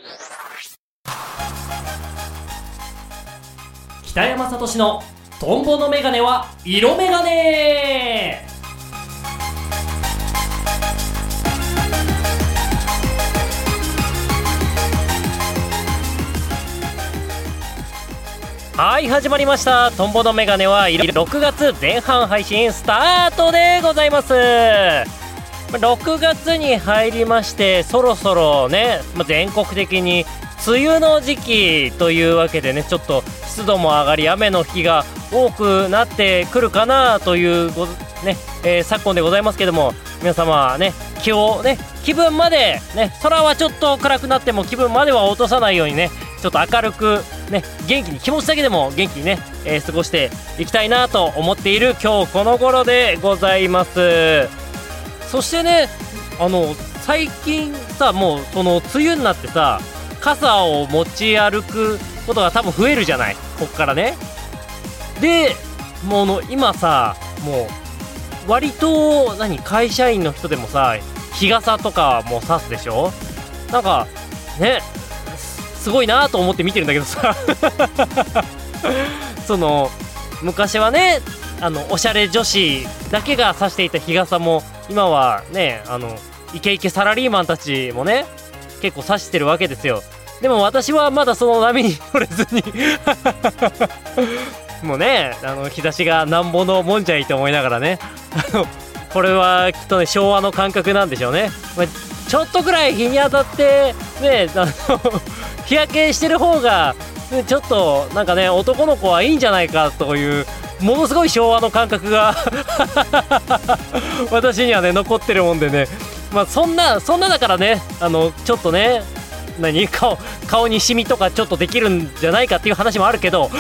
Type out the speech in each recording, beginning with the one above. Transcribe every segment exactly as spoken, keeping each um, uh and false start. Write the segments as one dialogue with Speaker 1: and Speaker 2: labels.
Speaker 1: 北山聡のトンボのメガネは色メガネ。はい、始まりました。トンボのメガネは色。ろくがつぜん半配信スタートでございます。ろくがつに入りまして、そろそろね、全国的に梅雨の時期というわけでね、ちょっと湿度も上がり雨の日が多くなってくるかなというね、えー、昨今でございますけども、皆様ね、気をね、気分までね、空はちょっと暗くなっても気分までは落とさないようにね、ちょっと明るくね、元気に、気持ちだけでも元気にね、えー、過ごしていきたいなと思っている今日この頃でございます。そしてね、あの最近さ、もうその梅雨になってさ、傘を持ち歩くことが多分増えるじゃない、こっからね。でもうの今さ、もう割と何、会社員の人でもさ、日傘とかも差すでしょ。なんかね、すごいなと思って見てるんだけどさその昔はね、あのおしゃれ女子だけが差していた日傘も今はね、あのイケイケサラリーマンたちもね、結構差してるわけですよ。でも私はまだその波に乗れずにもうね、あの日差しがなんぼのもんじゃいと思いながらね、あのこれはきっとね、昭和の感覚なんでしょうね。まあ、ちょっとぐらい日に当たってね、あの日焼けしてる方が、ね、ちょっとなんかね、男の子はいいんじゃないかというものすごい昭和の感覚が私にはね残ってるもんでね、まあそんなそんなだからね、あのちょっとね、何 顔, 顔にシミとかちょっとできるんじゃないかっていう話もあるけど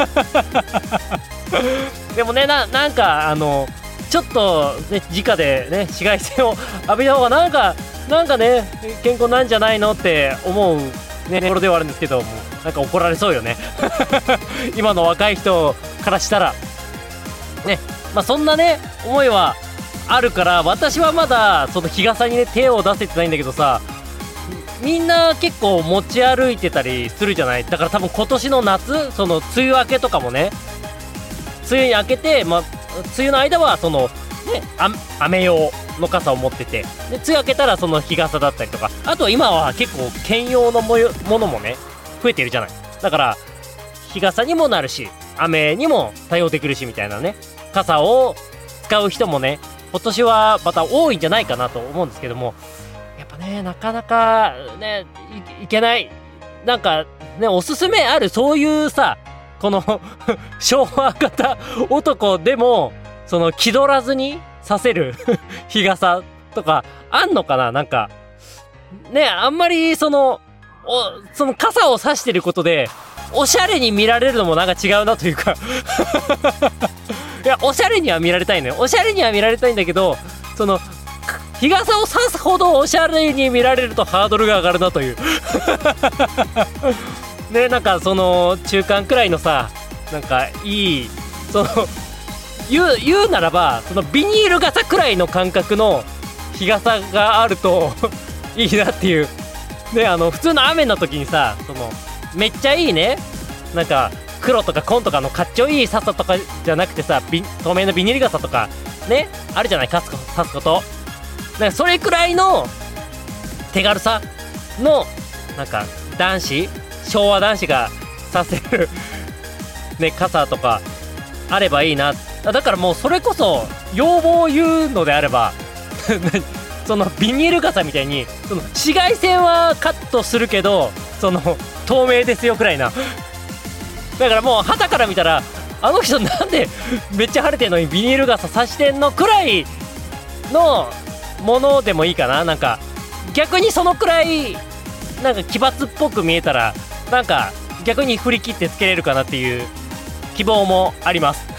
Speaker 1: でもね、 な, なんかあのちょっとね、直でね紫外線を浴びた方がなんかなんかね、健康なんじゃないのって思うねところではあるんですけども、なんか怒られそうよね今の若い人からしたらね。まあそんなね思いはあるから、私はまだその日傘にね手を出せてないんだけどさ、みんな結構持ち歩いてたりするじゃない。だから多分今年の夏、その梅雨明けとかもね、梅雨に明けて、まあ梅雨の間はそのね、雨用の傘を持ってて、で梅雨明けたらその日傘だったりとか、あとは今は結構兼用のものもね増えてるじゃない。だから日傘にもなるし、雨にも対応できるしみたいなね、傘を使う人もね今年はまた多いんじゃないかなと思うんですけども、やっぱね、なかなかね い, いけない。なんかね、おすすめある、そういうさ、この昭和型男でもその気取らずにさせる日傘とかあんのかな。なんかね、あんまりそのおその傘を差してることでおしゃれに見られるのもなんか違うなというかいや、おしゃれには見られたいのよ。おしゃれには見られたいんだけど、その日傘を差すほどおしゃれに見られるとハードルが上がるなというね、なんかその中間くらいのさ、なんかいい、その言う、言うならばそのビニール傘くらいの感覚の日傘があるといいなっていうね。あの普通の雨の時にさ、そのめっちゃいいね、なんか黒とか紺とかのかっちょいい傘とかじゃなくてさ、透明のビニール傘とかねあるじゃない、差すこと。なんかそれくらいの手軽さのなんか男子、昭和男子がさせるね傘とかあればいいな。だからもうそれこそ要望を言うのであればそのビニール傘みたいに、その紫外線はカットするけどその透明ですよくらいな。だからもう旗から見たら、あの人なんでめっちゃ晴れてんのにビニール傘さしてんのくらいのものでもいいかな。なんか逆にそのくらいなんか奇抜っぽく見えたら、なんか逆に振り切ってつけれるかなっていう希望もあります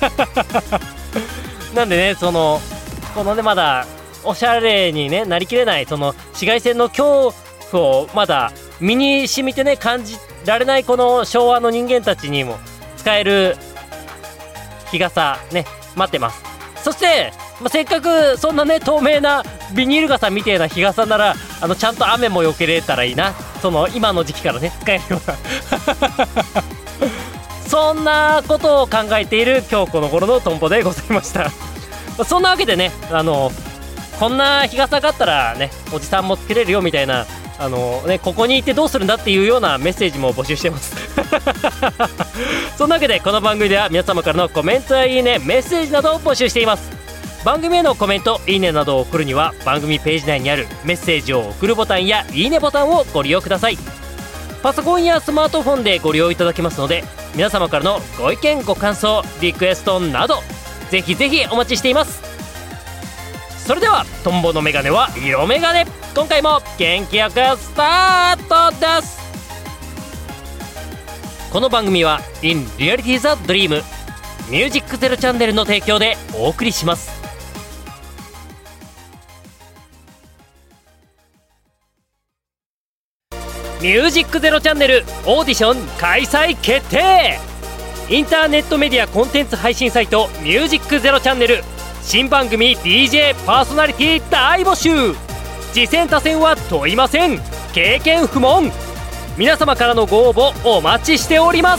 Speaker 1: なんでね、そのこのね、まだおしゃれに、ね、なりきれない、その紫外線の恐怖をまだ身に染みてね感じられないこの昭和の人間たちにも使える日傘ね待ってます。そしてまあ、せっかくそんなね透明なビニール傘みたいな日傘ならあのちゃんと雨も避けれたらいいな、その今の時期からね使えるようなそんなことを考えている今日この頃のトンボでございましたそんなわけでね、あのこんな日傘があったらねおじさんもつけれるよみたいな、あのね、ここにいてどうするんだっていうようなメッセージも募集してますそんなわけでこの番組では皆様からのコメントやいいね、メッセージなどを募集しています。番組へのコメント、いいねなどを送るには番組ページ内にあるメッセージを送るボタンやいいねボタンをご利用ください。パソコンやスマートフォンでご利用いただけますので、皆様からのご意見ご感想リクエストなどぜひぜひお待ちしています。それではトンボのメガネは色メガネ、今回も元気よくスタートです。この番組は In Reality the Dream ミュージックゼロチャンネルの提供でお送りします。ミュージックゼロチャンネルオーディション開催決定。インターネットメディアコンテンツ配信サイトミュージックゼロチャンネル新番組 ディージェー パーソナリティ大募集。次戦他戦は問いません、経験不問。皆様からのご応募お待ちしております。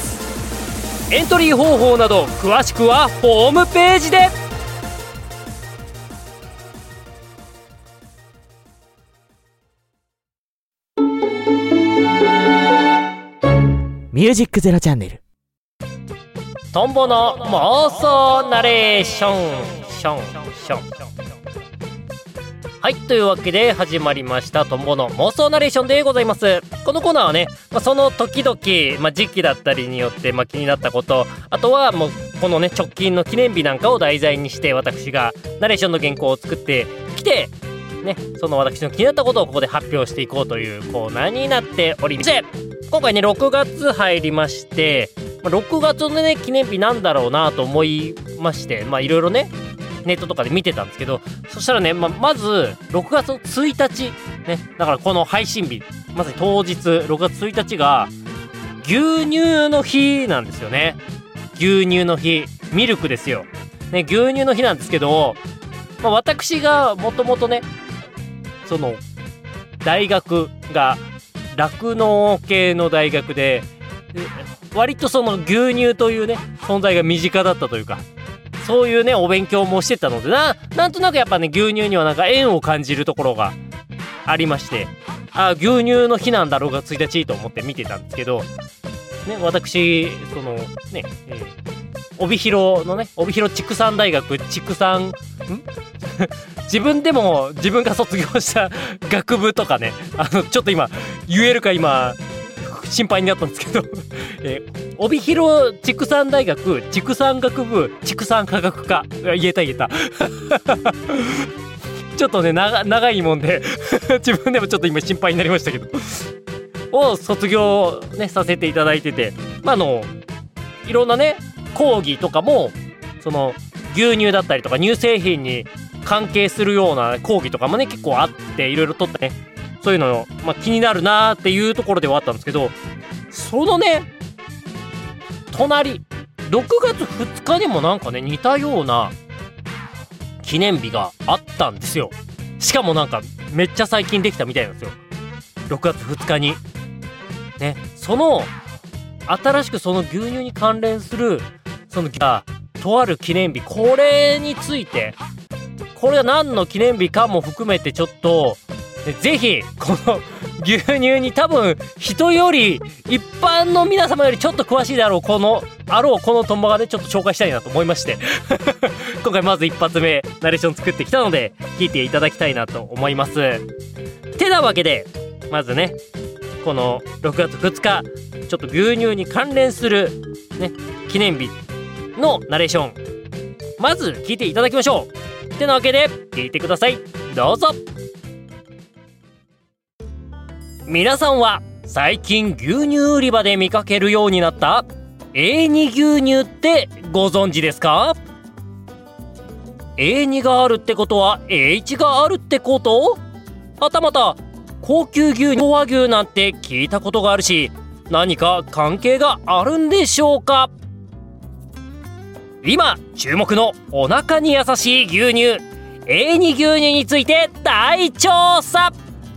Speaker 1: エントリー方法など詳しくはホームページで。
Speaker 2: ミュージックゼロチャンネル
Speaker 1: トンボの妄想ナレーションションション。はい、というわけで始まりましたトンボの妄想ナレーションでございます。このコーナーはね、まあ、その時々、まあ、時期だったりによって、まあ、気になったこと、あとはもうこのね直近の記念日なんかを題材にして私がナレーションの原稿を作ってきてね、その私の気になったことをここで発表していこうというコーナーになっております。今回ねろくがつ入りまして、ろくがつのね記念日なんだろうなと思いまして、まあいろいろねネットとかで見てたんですけど、そしたらね、ま, まずろくがつのついたちね、だからこの配信日まさに当日ろくがつついたちが牛乳の日なんですよね。牛乳の日、ミルクですよ、ね、牛乳の日なんですけど、まあ、私がもともとねその大学が酪農系の大学で、割とその牛乳というね存在が身近だったというか、そういうねお勉強もしてたのでな、なんとなくやっぱね牛乳にはなんか縁を感じるところがありまして、あ牛乳の日なんだろうがついたちと思って見てたんですけど、ね、私そのね、えー、帯広のね帯広畜産大学畜産ん自分でも自分が卒業した学部とかね、あのちょっと今言えるか今心配になったんですけど、えー、帯広畜産大学畜産学部畜産科学科、言えた言えたちょっとね長長いもんで自分でもちょっと今心配になりましたけどを卒業ねさせていただいてて、まああのいろんなね講義とかもその牛乳だったりとか乳製品に関係するような講義とかもね結構あって、いろいろとってねそういうの、まあ、気になるなーっていうところではあったんですけど、そのね隣ろくがつふつかにもなんかね似たような記念日があったんですよ。しかもなんかめっちゃ最近できたみたいなんですよ、ろくがつふつかにね。その新しくその牛乳に関連するそのとある記念日、これについてこれは何の記念日かも含めてちょっとぜひこの牛乳に多分人より一般の皆様よりちょっと詳しいであろうこのあろうこのトンボがねちょっと紹介したいなと思いまして今回まず一発目ナレーション作ってきたので聞いていただきたいなと思います。てなわけでまずねこのろくがつふつかちょっと牛乳に関連するね記念日のナレーションまず聞いていただきましょう。てなわけで聞いてください、どうぞ。皆さんは最近牛乳売り場で見かけるようになった エーに 牛乳ってご存知ですか？ エーに があるってことは エーいち があるってこと？はたまた高級牛乳和牛なんて聞いたことがあるし、何か関係があるんでしょうか？今注目のお腹に優しい牛乳エーに 牛乳について大調査。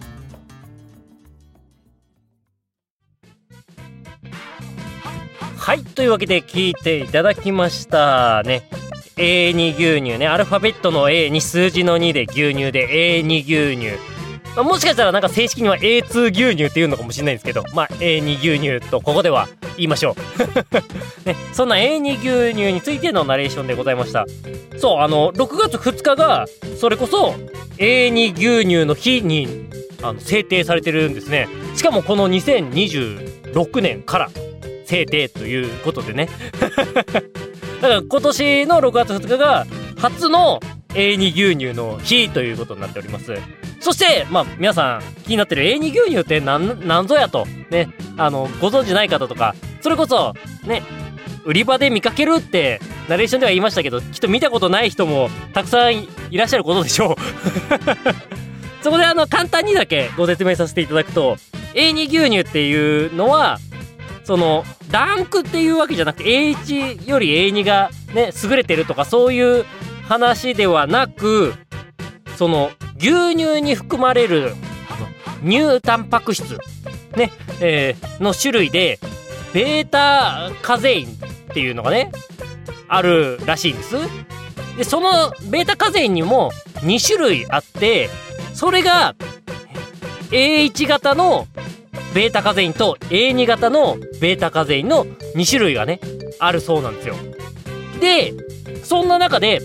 Speaker 1: はい、というわけで聞いていただきましたね。エーに 牛乳ね、アルファベットの A に数字のにで牛乳で エーに 牛乳、まあ、もしかしたらなんか正式には エーツー 牛乳っていうのかもしれないんですけど、まあ エーに 牛乳とここでは言いましょう、ね、そんな エーに 牛乳についてのナレーションでございました。そう、あのろくがつふつかがそれこそ エーに 牛乳の日にあの制定されてるんですね。しかもこのにせんにじゅうろくねんから制定ということでねだから今年のろくがつふつかが初の エーに 牛乳の日ということになっております。そしてまあ皆さん気になってる エーに 牛乳って何なんぞやとね、あのご存知ない方とか、それこそね売り場で見かけるってナレーションでは言いましたけど、きっと見たことない人もたくさんいらっしゃることでしょうそこであの簡単にだけご説明させていただくと、 エーに 牛乳っていうのはそのランクっていうわけじゃなくて エーワン より エーツー がね優れてるとかそういう話ではなく、その牛乳に含まれる乳タンパク質ね、えー、の種類でベータカゼインっていうのがねあるらしいんです。でそのベータカゼインにもに種類あって、それが エーワン 型のベータカゼインと エーツー 型のベータカゼインのに種類がねあるそうなんですよ。でそんな中で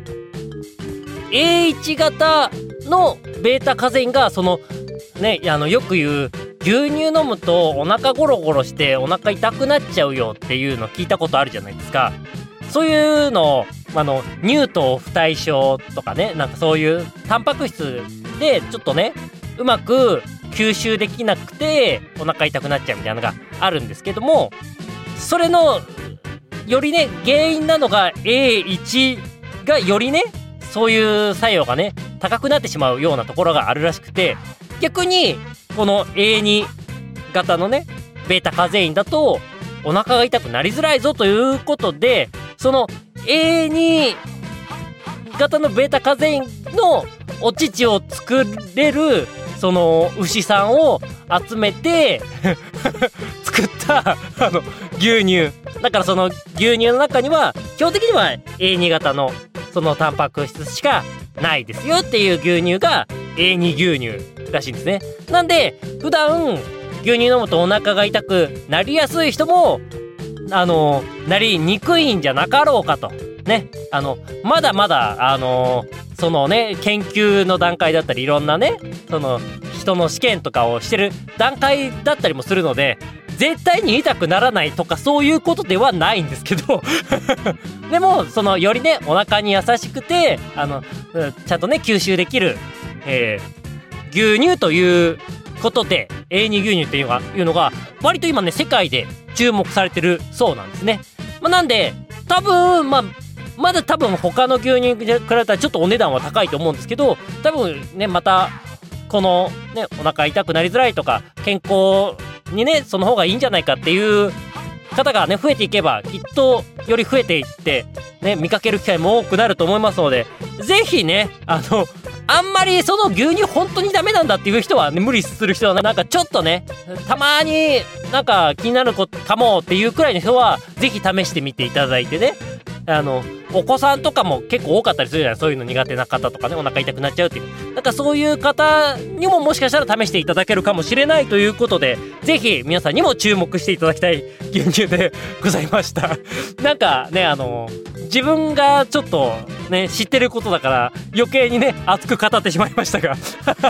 Speaker 1: エーワン 型のベータカゼインがそのね、あのよく言う牛乳飲むとお腹ゴロゴロしてお腹痛くなっちゃうよっていうの聞いたことあるじゃないですか。そういうのをあの乳糖不対症とかね、なんかそういうタンパク質でちょっとねうまく吸収できなくてお腹痛くなっちゃうみたいなのがあるんですけども、それのよりね原因なのが エーワン がよりねそういう作用がね高くなってしまうようなところがあるらしくて、逆にこの エーツー 型のねベータカゼインだとお腹が痛くなりづらいぞということで、その エーツー 型のベータカゼインのお乳を作れるその牛さんを集めて作ったあの牛乳だから、その牛乳の中には基本的には エーツー 型のそのタンパク質しかないですよっていう牛乳が エーツー 牛乳らしいんですね。なんで普段牛乳飲むとお腹が痛くなりやすい人もあのなりにくいんじゃなかろうかとね、あのまだまだあのそのね研究の段階だったりいろんなねその人の試験とかをしてる段階だったりもするので、絶対に痛くならないとかそういうことではないんですけどでもそのよりねお腹に優しくてあのちゃんとね吸収できる、えー、牛乳ということで エーツー 牛乳っていうのが、いうのが割と今ね世界で注目されてるそうなんですね。まあ、なんで多分まあまだ多分他の牛乳に比べたらちょっとお値段は高いと思うんですけど、多分ねまたこのねお腹痛くなりづらいとか健康にねその方がいいんじゃないかっていう方がね増えていけばきっとより増えていってね見かける機会も多くなると思いますので、ぜひねあのあんまりその牛乳本当にダメなんだっていう人はね無理する人はなんかちょっとねたまになんか気になることかもっていうくらいの人はぜひ試してみていただいてね、あのお子さんとかも結構多かったりするじゃない、そういうの苦手な方とかねお腹痛くなっちゃうっていう、なんかそういう方にももしかしたら試していただけるかもしれないということで、ぜひ皆さんにも注目していただきたい牛乳でございましたなんかねあの自分がちょっとね知ってることだから余計にね熱く語ってしまいましたが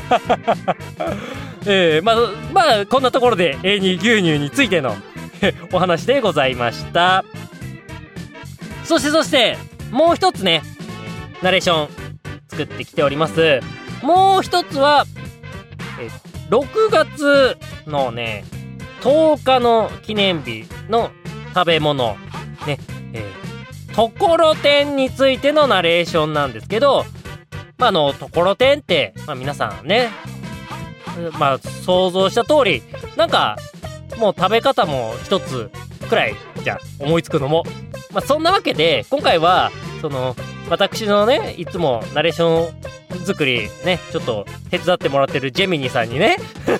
Speaker 1: えー、まあまあこんなところで エーツー 牛乳についてのお話でございました。そしてそしてもう一つねナレーション作ってきております。もう一つはえろくがつのねとおかの記念日の食べ物ね、えー、ところてんについてのナレーションなんですけど、まああのところてんって、まあ、皆さんねまあ想像した通りなんかもう食べ方も一つくらいじゃ思いつくのも、まあ、そんなわけで今回はその私のねいつもナレーション作りねちょっと手伝ってもらってるジェミニさんにね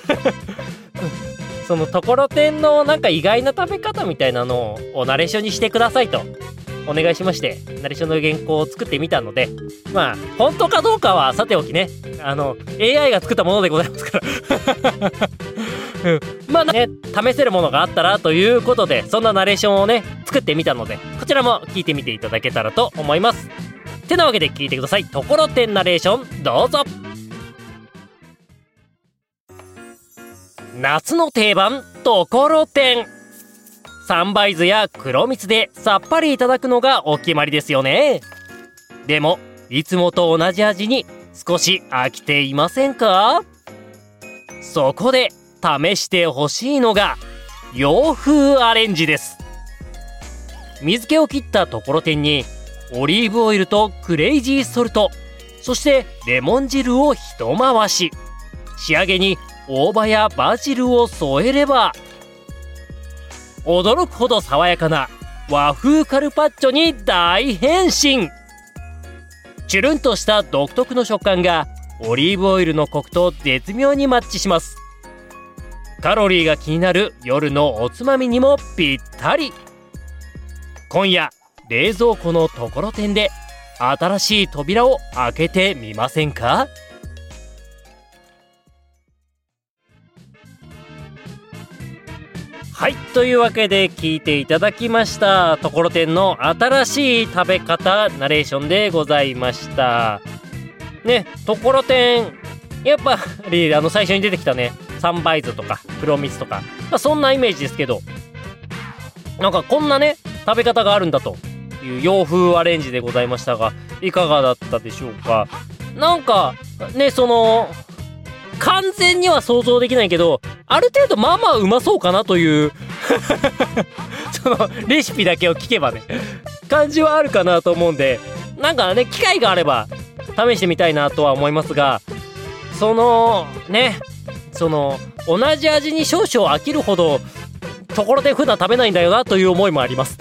Speaker 1: そのところてんのなんか意外な食べ方みたいなのをナレーションにしてくださいとお願いしまして、ナレーションの原稿を作ってみたので、まあ本当かどうかはさておきね、あの エーアイ が作ったものでございますからうん、まあね試せるものがあったらということで、そんなナレーションをね作ってみたので、こちらも聞いてみていただけたらと思います。てなわけで聞いてください。ところてんナレーションどうぞ。夏の定番ところてん、三杯酢や黒蜜でさっぱりいただくのがお決まりですよね。でもいつもと同じ味に少し飽きていませんか？そこで試してほしいのが洋風アレンジです。水気を切ったところてんにオリーブオイルとクレイジーソルト、そしてレモン汁を一回し、仕上げに大葉やバジルを添えれば驚くほど爽やかな和風カルパッチョに大変身。チュルンとした独特の食感がオリーブオイルのコクと絶妙にマッチします。カロリーが気になる夜のおつまみにもぴったり。今夜冷蔵庫のところてんで新しい扉を開けてみませんか？はい、というわけで聞いていただきましたところてんの新しい食べ方ナレーションでございましたね。ところてんやっぱりあの最初に出てきたね三杯酢とか黒蜜とか、まあ、そんなイメージですけど、なんかこんなね食べ方があるんだという洋風アレンジでございましたが、いかがだったでしょうか。なんかねその完全には想像できないけど、ある程度まあまあうまそうかなというそのレシピだけを聞けばね感じはあるかなと思うんで、なんかね機会があれば試してみたいなとは思いますが、そのねその同じ味に少々飽きるほどところてん普段食べないんだよなという思いもあります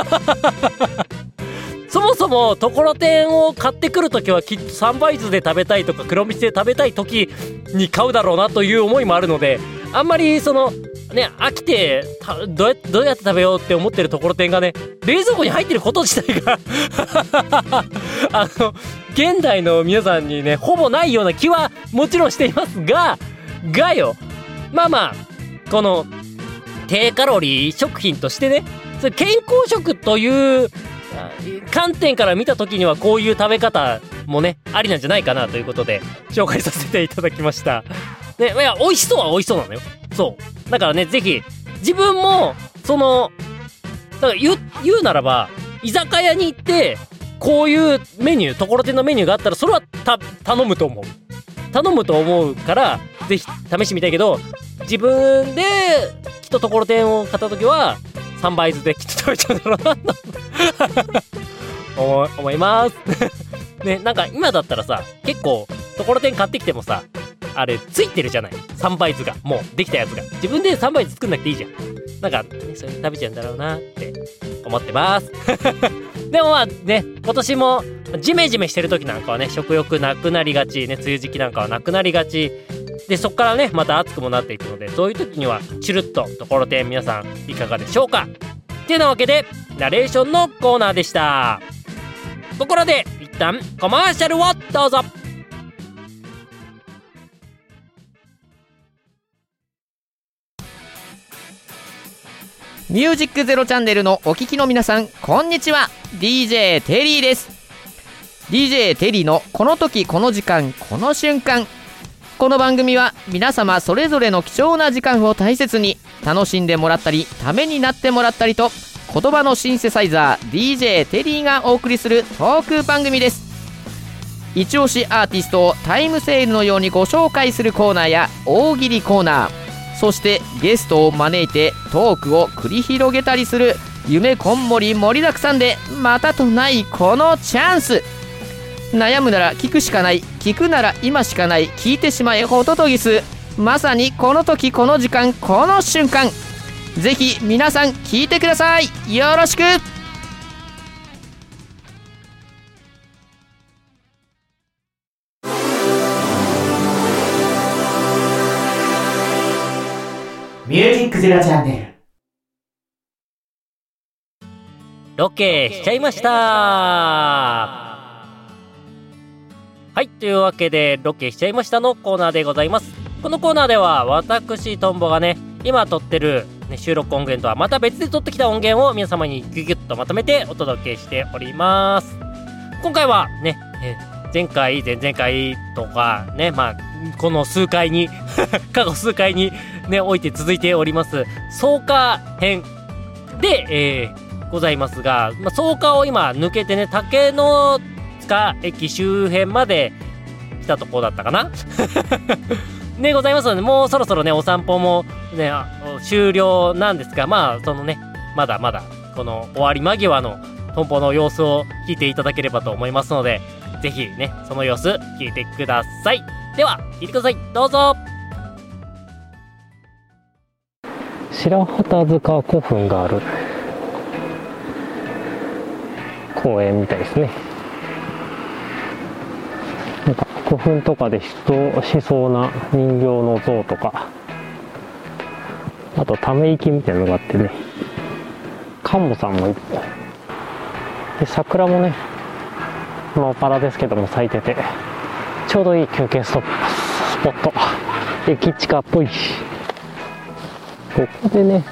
Speaker 1: そもそもところてんを買ってくるときはきっと三杯酢で食べたいとか黒蜜で食べたいときに買うだろうなという思いもあるので、あんまりそのね飽きてどうやってどうやって食べようって思ってるところてんがね冷蔵庫に入ってること自体があの現代の皆さんにねほぼないような気はもちろんしていますががよまあまあこの低カロリー食品としてね、それ健康食という観点から見た時にはこういう食べ方もねありなんじゃないかなということで紹介させていただきましたね。いや美味しそうは美味しそうなのよ。そうだからねぜひ自分もそのだから言う、言うならば居酒屋に行ってこういうメニューところてんのメニューがあったらそれはた頼むと思う頼むと思うからぜひ試してみたいけど、自分できっとところてんを買った時はさんばい酢できっと食べちゃうんだろうな思, 思いますね。なんか今だったらさ結構ところてん買ってきてもさあれついてるじゃない、さんばい酢がもうできたやつが。自分でさんばい酢作んなくていいじゃん。なんか、ね、それ食べちゃうんだろうなって思ってますでもまあね今年もジメジメしてる時なんかはね食欲なくなりがちね、梅雨時期なんかはなくなりがちで、そっからねまた暑くもなっていくので、そういう時にはチュルッとところてん皆さんいかがでしょうか。っていうなわけでナレーションのコーナーでした。ところで一旦コマーシャルをどうぞ。
Speaker 2: ミュージックゼロチャンネルのお聞きの皆さんこんにちは。 ディージェー テリーです。 ディージェー テリーのこの時この時間この瞬間。この番組は皆様それぞれの貴重な時間を大切に楽しんでもらったりためになってもらったりと、言葉のシンセサイザー ディージェー テリーがお送りするトーク番組です。一押しアーティストをタイムセールのようにご紹介するコーナーや大喜利コーナー、そしてゲストを招いてトークを繰り広げたりする夢こんもり盛りだくさんでまたとないこのチャンス。悩むなら聞くしかない、聞くなら今しかない、聞いてしまえホトトギス。まさにこの時この時間この瞬間、ぜひ皆さん聞いてください。よろしく。
Speaker 3: ミュージックゼロチャンネル。
Speaker 1: ロケしちゃいました。はい、というわけでロケしちゃいましたのコーナーでございます。このコーナーでは私トンボがね今撮ってる、ね、収録音源とはまた別で撮ってきた音源を皆様にギュギュッとまとめてお届けしております。今回はね、え前回前々回とかね、まあこの数回に過去数回にねおいて続いております草加編で、えー、ございますが、まあ、草加を今抜けてね竹の塚駅周辺まで来たところだったかなでございますので、もうそろそろねお散歩もね終了なんですが、まあそのねまだまだこの終わり間際のトンボの様子を聞いていただければと思いますので、ぜひねその様子聞いてください。では聞いてください、どうぞ。白旗塚古墳がある公園みたいですね。なんか古墳とかで出土しそうな人形の像とか、あとため池みたいなのがあってね、看護さんもいる。で桜もねもうバラですけども咲いてて、ちょうどいい休憩ストップスポット、駅近っぽいし、ここでね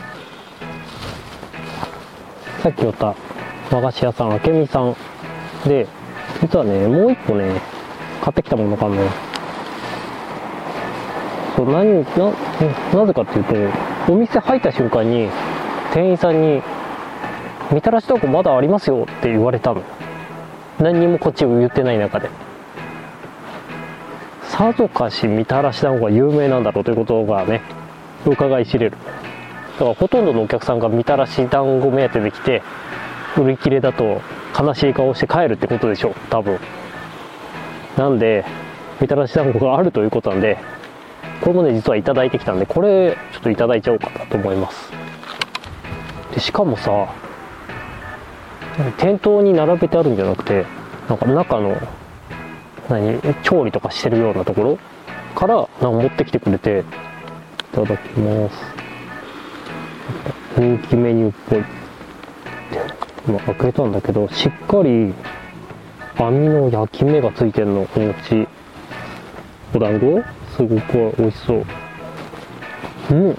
Speaker 1: さっき言った和菓子屋さんあけみさんで、実はねもう一個ね買ってきたものがあるのよ。そう何 な, なぜかっていうと、お店入った瞬間に店員さんにみたらし団子まだありますよって言われたの。何にもこっちを言ってない中で、さぞかしみたらし団子が有名なんだろうということがね伺い知れる。だからほとんどのお客さんがみたらし団子目当てで来て、売り切れだと悲しい顔して帰るってことでしょう多分。なんでみたらし団子があるということなんで、これもね実はいただいてきたんで、これちょっといただいちゃおうかなと思います。でしかもさ、店頭に並べてあるんじゃなくて、なんか中の何調理とかしてるようなところからなんか持ってきてくれて、いただきます。人気メニューっぽい。今開けたんだけど、しっかり網の焼き目がついてるの。お餅お団子すごく美味しそう。うん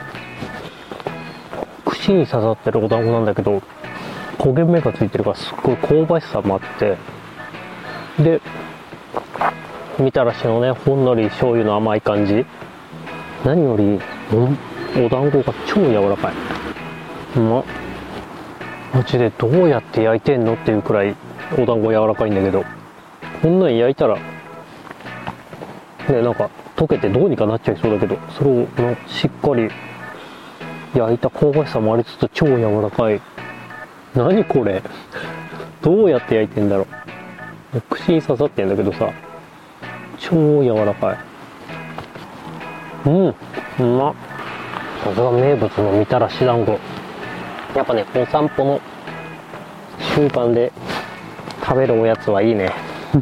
Speaker 1: 串に刺さってるお団子なんだけど、焦げ目がついてるからすっごい香ばしさもあって、でみたらしのねほんのり醤油の甘い感じ、何よりお団子が超柔らかい。うまっ。マジでどうやって焼いてんのっていうくらいお団子柔らかいんだけど、こんなん焼いたらねなんか溶けてどうにかなっちゃいそうだけど、それをしっかり焼いた香ばしさもありつつ超柔らかい。何これどうやって焼いてんだろう。串に刺さってんだけどさ、超柔らかい。うんうまっ。さすが名物のみたらし団子。やっぱねお散歩の終盤で食べるおやつはいいね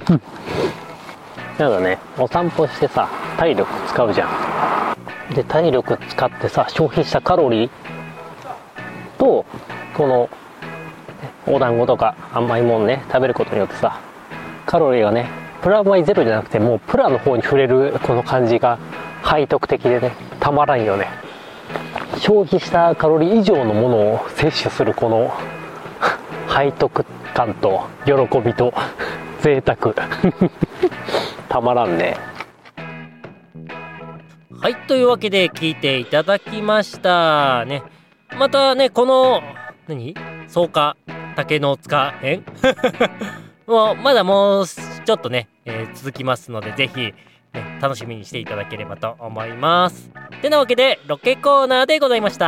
Speaker 1: なんだね、お散歩してさ体力使うじゃん。で体力使ってさ消費したカロリーとこのお団子とか甘いもんね食べることによってさ、カロリーがねプラマイゼロじゃなくてもうプラの方に触れるこの感じが背徳的でねたまらんよね。消費したカロリー以上のものを摂取するこの背徳感と喜びと贅沢たまらんね。 はい、というわけで聞いていただきましたね。またねこの何草加竹の塚編もうまだもうちょっとね、えー、続きますので、ぜひ、ね、楽しみにしていただければと思います。てなわけでロケコーナーでございました。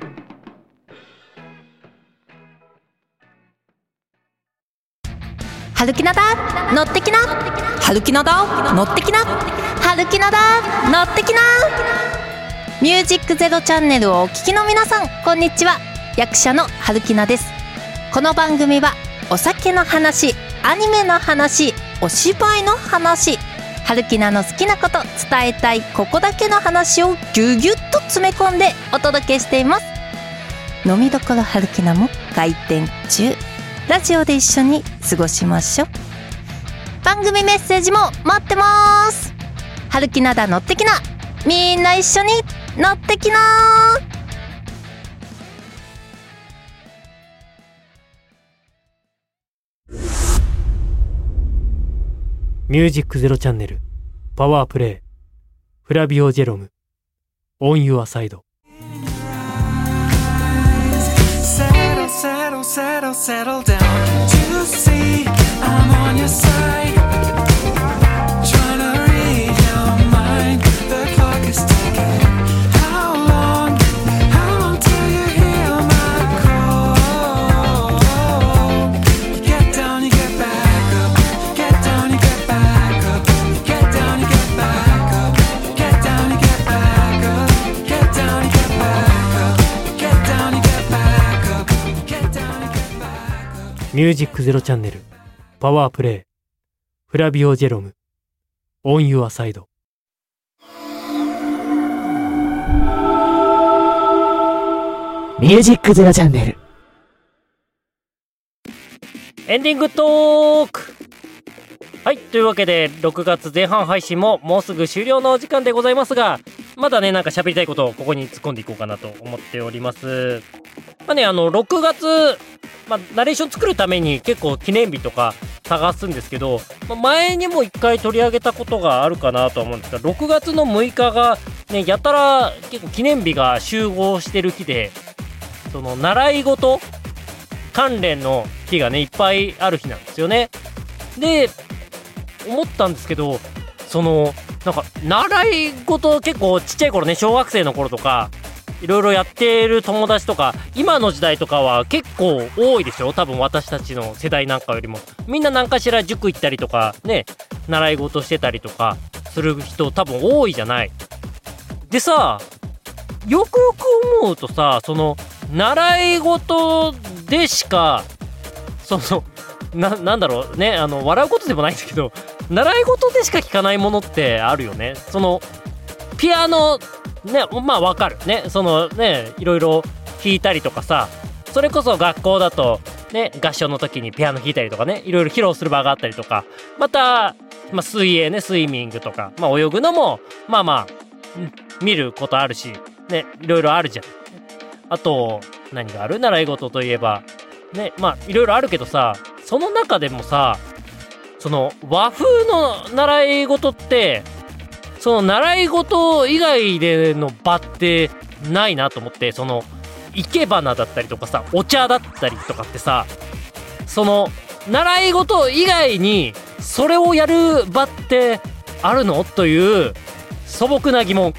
Speaker 4: 春キナだ乗ってきな、春キナだ乗ってきな、春キナだ乗ってきな。ミュージックゼロチャンネルをお聞きの皆さん、こんにちは。役者の春キナです。この番組はお酒の話、アニメの話、お芝居の話、 春キナの好きなこと、伝えたいここだけの話をギュギュッと詰め込んでお届けしています。飲みどころ春キナも開店中。ラジオで一緒に過ごしましょう。番組メッセージも待ってます。春キナだ乗ってきな、みんな一緒に乗ってきな。
Speaker 1: ミュージックゼロチャンネルパワープレイフラビオジェロムオンユアサイド。
Speaker 3: Settle, settle, settle down to see I'm on your side. Trying to read your mind. The clock is ticking. How long, how long till you hear my call? You get down, you get back up. You get down, you get back up. You get down, you get back up. You get down, you get back up. You get down, you get back up. You get down, you get back up.
Speaker 1: ミュージックゼロチャンネルパワープレイフラビオジェロムオンユアサイド。
Speaker 2: ミュージックゼロチャンネル
Speaker 1: エンディングトーク。はい、というわけでろくがつぜん半配信ももうすぐ終了のお時間でございますが、まだねなんか喋りたいことをここに突っ込んでいこうかなと思っております。まあね、あのろくがつ、まあ、ナレーション作るために結構記念日とか探すんですけど、まあ、前にも一回取り上げたことがあるかなと思うんですが、ろくがつのむいかがねやたら結構記念日が集合してる日で、その習い事関連の日がねいっぱいある日なんですよね。で思ったんですけど、そのなんか習い事結構ちっちゃい頃ね、小学生の頃とかいろいろやってる友達とか今の時代とかは結構多いですよ。多分私たちの世代なんかよりもみんな何かしら塾行ったりとかね、習い事してたりとかする人多分多いじゃない。でさ、よくよく思うとさ、その習い事でしかそのな, なんだろうね、あの笑うことでもないんだけど、習い事でしか聞かないものってあるよね。そのピアノね、まあわかるね、そのねいろいろ弾いたりとかさ、それこそ学校だとね合唱の時にピアノ弾いたりとかね、いろいろ披露する場があったりとか、また、まあ、水泳ね、スイミングとか、まあ泳ぐのもまあまあ見ることあるしね、いろいろあるじゃん。あと何がある、習い事といえばね、まあいろいろあるけどさ、その中でもさ、その和風の習い事ってその習い事以外での場ってないなと思って、その生け花だったりとかさ、お茶だったりとかってさ、その習い事以外にそれをやる場ってあるのという素朴な疑問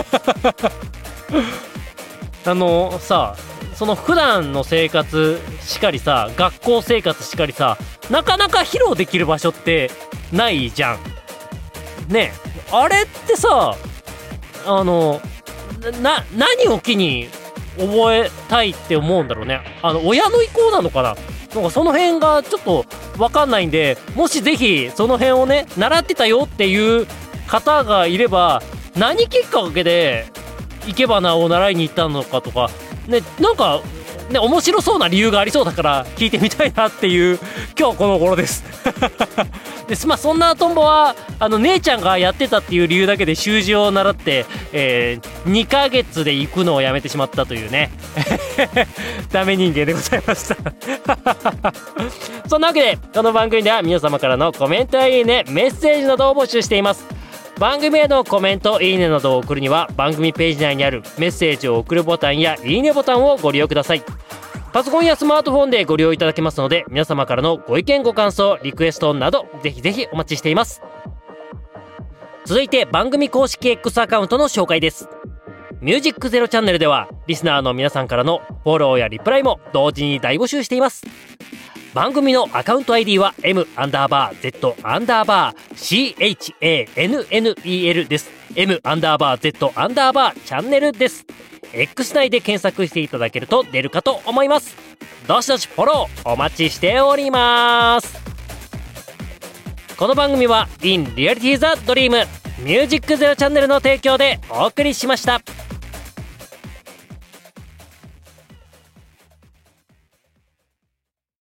Speaker 1: あのさ、その普段の生活しかりさ、学校生活しかりさ、なかなか披露できる場所ってないじゃんね。あれってさ、あのな何を機に覚えたいって思うんだろうね。あの親の意向なのかな。なんかその辺がちょっと分かんないんで、もしぜひその辺をね習ってたよっていう方がいれば、何きっかけで生け花を習いに行ったのかとかね、なんかね面白そうな理由がありそうだから聞いてみたいなっていう今日この頃ですです。まあそんなトンボはあの姉ちゃんがやってたっていう理由だけで習字を習って、えー、にかげつで行くのをやめてしまったというねダメ人間でございましたそんなわけでこの番組では皆様からのコメントやいいね、メッセージなどを募集しています。番組へのコメント、いいねなどを送るには番組ページ内にあるメッセージを送るボタンやいいねボタンをご利用ください。パソコンやスマートフォンでご利用いただけますので、皆様からのご意見ご感想、リクエストなどぜひぜひお待ちしています。続いて番組公式 X アカウントの紹介です。ミュージックゼロチャンネルではリスナーの皆さんからのフォローやリプライも同時に大募集しています。番組のアカウント アイディー は M アンダーバー Z アンダーバー シーエイチエーエヌエヌイーエル です。 M アンダーバー Z アンダーバーチャンネルです。 X 内で検索していただけると出るかと思います。どしどしフォローお待ちしております。 この番組は In Reality the Dream ミュージックゼロチャンネルの提供でお送りしました。